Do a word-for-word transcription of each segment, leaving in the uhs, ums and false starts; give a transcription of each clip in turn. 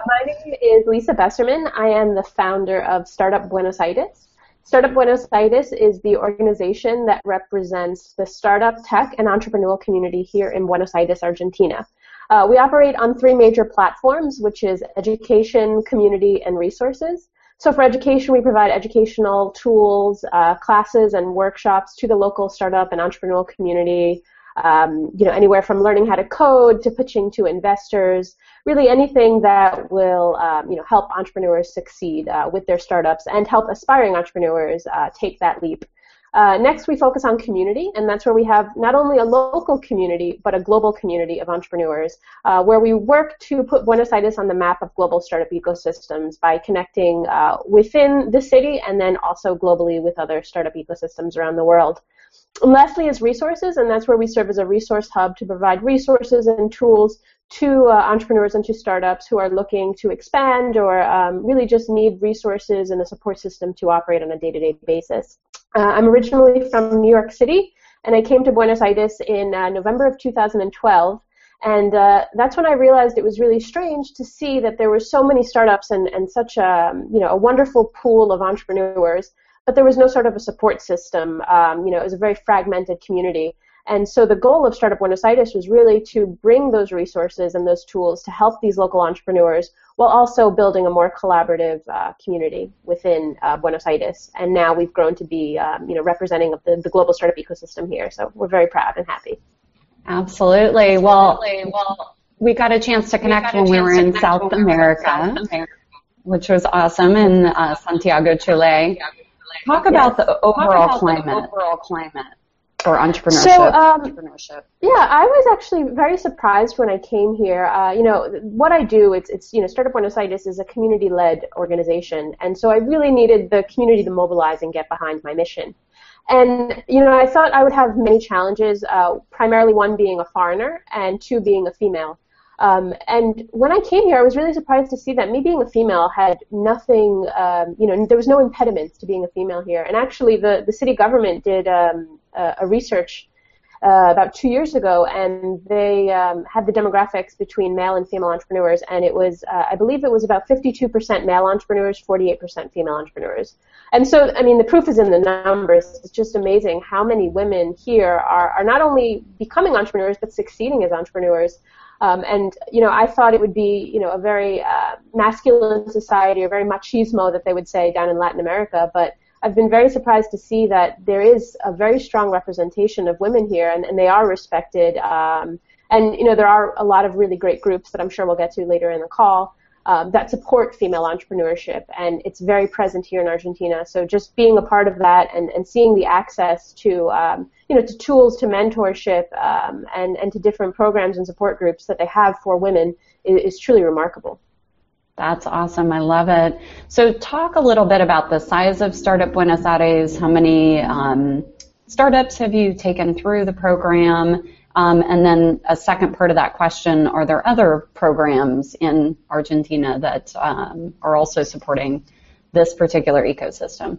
my name is Lisa Besserman. I am the founder of Startup Buenos Aires. Startup Buenos Aires is the organization that represents the startup, tech, and entrepreneurial community here in Buenos Aires, Argentina. Uh, we operate on three major platforms, which is education, community, and resources. So for education, we provide educational tools, uh, classes, and workshops to the local startup and entrepreneurial community. Um, you know, anywhere from learning how to code to pitching to investors, really anything that will, um, you know, help entrepreneurs succeed uh, with their startups and help aspiring entrepreneurs uh, take that leap. Uh, next, we focus on community, and that's where we have not only a local community, but a global community of entrepreneurs, uh, where we work to put Buenos Aires on the map of global startup ecosystems by connecting uh, within the city and then also globally with other startup ecosystems around the world. And lastly is resources, and that's where we serve as a resource hub to provide resources and tools to uh, entrepreneurs and to startups who are looking to expand or um, really just need resources and a support system to operate on a day-to-day basis. Uh, I'm originally from New York City, and I came to Buenos Aires in uh, November of two thousand twelve, and uh, that's when I realized it was really strange to see that there were so many startups and, and such a, you know, a wonderful pool of entrepreneurs, but there was no sort of a support system. Um, you know, it was a very fragmented community. And so the goal of Startup Buenos Aires was really to bring those resources and those tools to help these local entrepreneurs while also building a more collaborative uh, community within uh, Buenos Aires. And now we've grown to be, um, you know, representing of the, the global startup ecosystem here. So we're very proud and happy. Absolutely. Well, well we got a chance to connect we when we were in South America, South America, which was awesome in uh, Santiago, Chile. Talk about yes. the overall about climate. The overall climate. Or entrepreneurship. So, um, entrepreneurship. Yeah, I was actually very surprised when I came here. Uh, you know, what I do, it's, it's, you know, Startup Buenos Aires is a community-led organization, and so I really needed the community to mobilize and get behind my mission. And, you know, I thought I would have many challenges, uh, primarily one being a foreigner and two being a female. Um, and when I came here, I was really surprised to see that me being a female had nothing, um, you know, there was no impediments to being a female here. And actually, the, the city government did um, a, a research uh, about two years ago, and they um, had the demographics between male and female entrepreneurs, and it was, uh, I believe it was about fifty-two percent male entrepreneurs, forty-eight percent female entrepreneurs. And so, I mean, the proof is in the numbers. It's just amazing how many women here are, are not only becoming entrepreneurs, but succeeding as entrepreneurs. Um, and, you know, I thought it would be, you know, a very uh, masculine society or very machismo that they would say down in Latin America, but I've been very surprised to see that there is a very strong representation of women here, and, and they are respected. Um, and, you know, there are a lot of really great groups that I'm sure we'll get to later in the call um, that support female entrepreneurship, and it's very present here in Argentina. So just being a part of that and, and seeing the access to, um, you know, to tools, to mentorship, um, and, and to different programs and support groups that they have for women is, is truly remarkable. That's awesome. I love it. So talk a little bit about the size of Startup Buenos Aires. How many um, startups have you taken through the program? Um, and then a second part of that question, are there other programs in Argentina that um, are also supporting this particular ecosystem?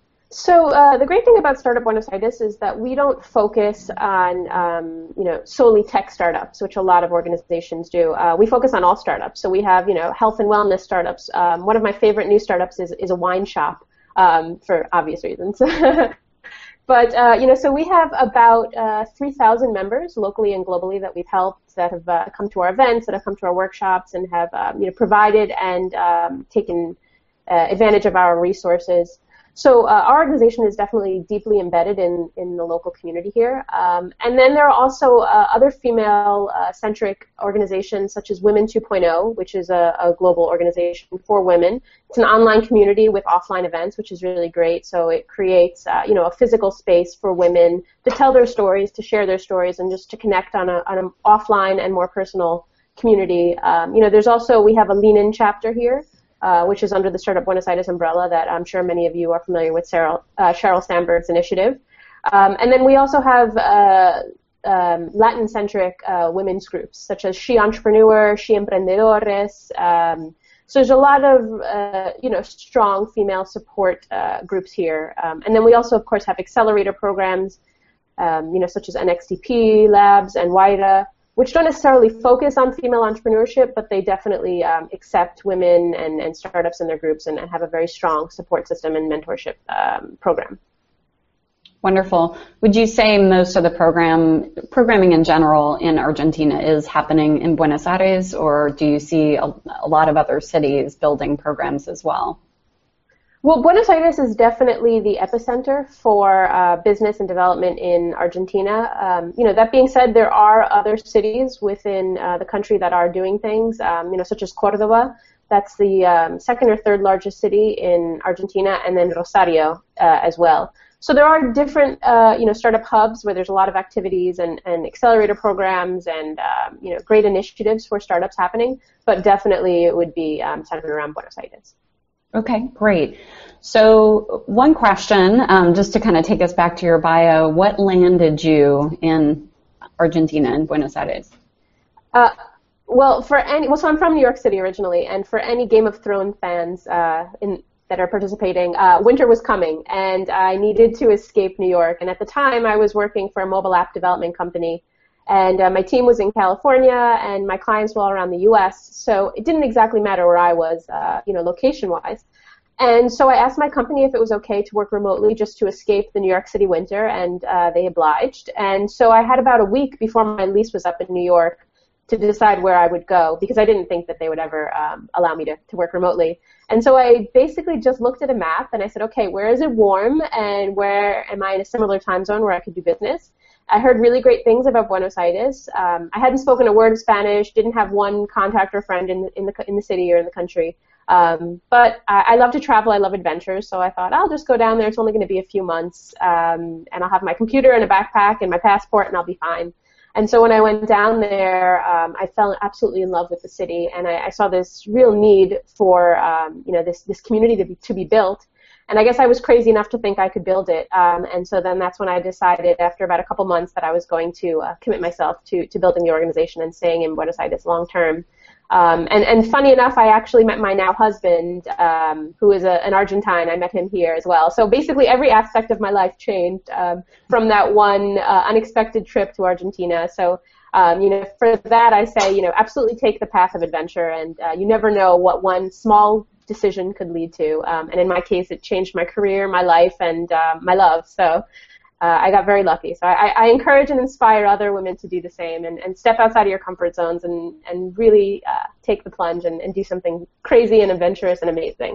So uh, the great thing about Startup Buenos Aires is that we don't focus on, um, you know, solely tech startups, which a lot of organizations do. Uh, we focus on all startups. So we have, you know, health and wellness startups. Um, one of my favorite new startups is, is a wine shop, um, for obvious reasons. But, uh, you know, so we have about uh, three thousand members locally and globally that we've helped, that have uh, come to our events, that have come to our workshops, and have, um, you know, provided and um, taken uh, advantage of our resources. So uh, our organization is definitely deeply embedded in, in the local community here. Um, and then there are also uh, other female-centric uh, organizations such as Women two point oh, which is a, a global organization for women. It's an online community with offline events, which is really great. So it creates uh, you know, a physical space for women to tell their stories, to share their stories, and just to connect on, a, on an offline and more personal community. Um, you know, there's also, we have a Lean In chapter here, Uh, which is under the Startup Buenos Aires umbrella that I'm sure many of you are familiar with, Sheryl, uh, Sheryl Sandberg's initiative. Um, and then we also have uh, um, Latin-centric uh, women's groups, such as She Entrepreneur, She Emprendedores. Um, so there's a lot of, uh, you know, strong female support uh, groups here. Um, and then we also, of course, have accelerator programs, um, you know, such as N X T P Labs and WIDA, which don't necessarily focus on female entrepreneurship, but they definitely um, accept women and, and startups in their groups and, and have a very strong support system and mentorship um, program. Wonderful. Would you say most of the program programming in general in Argentina is happening in Buenos Aires, or do you see a, a lot of other cities building programs as well? Well, Buenos Aires is definitely the epicenter for uh, business and development in Argentina. Um, you know, that being said, there are other cities within uh, the country that are doing things, um, you know, such as Córdoba. That's the um, second or third largest city in Argentina, and then Rosario uh, as well. So there are different, uh, you know, startup hubs where there's a lot of activities and, and accelerator programs and, um, you know, great initiatives for startups happening, but definitely it would be um, centered around Buenos Aires. Okay, great. So one question, um, just to kind of take us back to your bio, what landed you in Argentina, in Buenos Aires? Uh, well, for any, well, so I'm from New York City originally, and for any Game of Thrones fans uh, in that are participating, uh, winter was coming, and I needed to escape New York. And at the time, I was working for a mobile app development company, and uh, my team was in California, and my clients were all around the U S, so it didn't exactly matter where I was, uh, you know, location-wise. And so I asked my company if it was okay to work remotely just to escape the New York City winter, and uh, they obliged. And so I had about a week before my lease was up in New York to decide where I would go, because I didn't think that they would ever um, allow me to, to work remotely. And so I basically just looked at a map and I said, okay, where is it warm and where am I in a similar time zone where I could do business? I heard really great things about Buenos Aires. Um, I hadn't spoken a word of Spanish, didn't have one contact or friend in the, in the, in the city or in the country. Um, but I, I love to travel, I love adventures, so I thought I'll just go down there. It's only going to be a few months, um, and I'll have my computer and a backpack and my passport, and I'll be fine. And so when I went down there, um, I fell absolutely in love with the city, and I, I saw this real need for, um, you know, this this community to be to be built. And I guess I was crazy enough to think I could build it. Um, and so then that's when I decided, after about a couple months, that I was going to uh, commit myself to to building the organization and staying in Buenos Aires long term. Um, and, and funny enough, I actually met my now husband, um, who is a, an Argentine. I met him here as well. So basically every aspect of my life changed um, from that one uh, unexpected trip to Argentina. So, um, you know, for that I say, you know, absolutely take the path of adventure, and uh, you never know what one small decision could lead to. Um, and in my case, it changed my career, my life, and uh, my love. So Uh, I got very lucky. So I, I encourage and inspire other women to do the same, and, and step outside of your comfort zones and, and really uh, take the plunge and, and do something crazy and adventurous and amazing.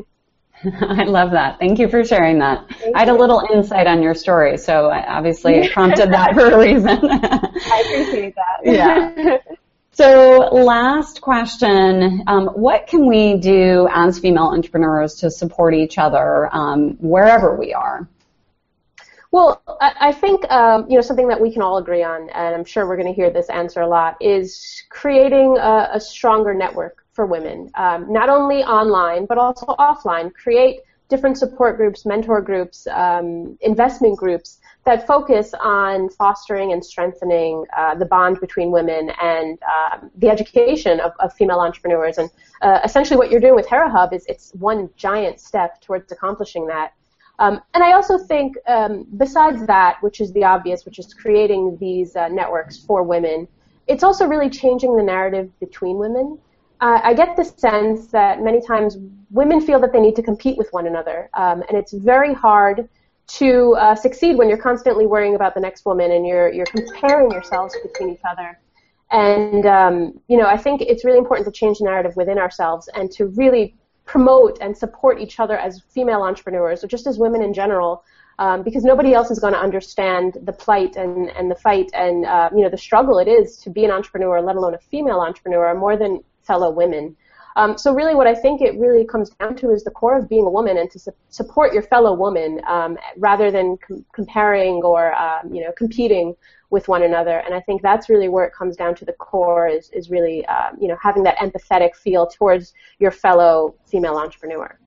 I love that. Thank you for sharing that. Thank I had you. a little insight on your story, so I obviously prompted that for a reason. I appreciate that. Yeah. So last question, um, what can we do as female entrepreneurs to support each other um, wherever we are? Well, I think um, you know, something that we can all agree on, and I'm sure we're going to hear this answer a lot, is creating a, a stronger network for women, um, not only online but also offline. Create different support groups, mentor groups, um, investment groups that focus on fostering and strengthening uh, the bond between women and um, the education of, of female entrepreneurs. And uh, essentially, what you're doing with Hera Hub is it's one giant step towards accomplishing that. Um, and I also think, um, besides that, which is the obvious, which is creating these uh, networks for women, it's also really changing the narrative between women. Uh, I get the sense that many times women feel that they need to compete with one another, um, and it's very hard to uh, succeed when you're constantly worrying about the next woman and you're you're comparing yourselves between each other. And um, you know, I think it's really important to change the narrative within ourselves and to really promote and support each other as female entrepreneurs, or just as women in general, um, because nobody else is going to understand the plight and, and the fight and uh, you know, the struggle it is to be an entrepreneur, let alone a female entrepreneur, more than fellow women. Um, so really what I think it really comes down to is the core of being a woman, and to su support your fellow woman um, rather than com comparing or um, you know, competing with one another. And I think that's really where it comes down to the core, is, is really um, you know, having that empathetic feel towards your fellow female entrepreneur.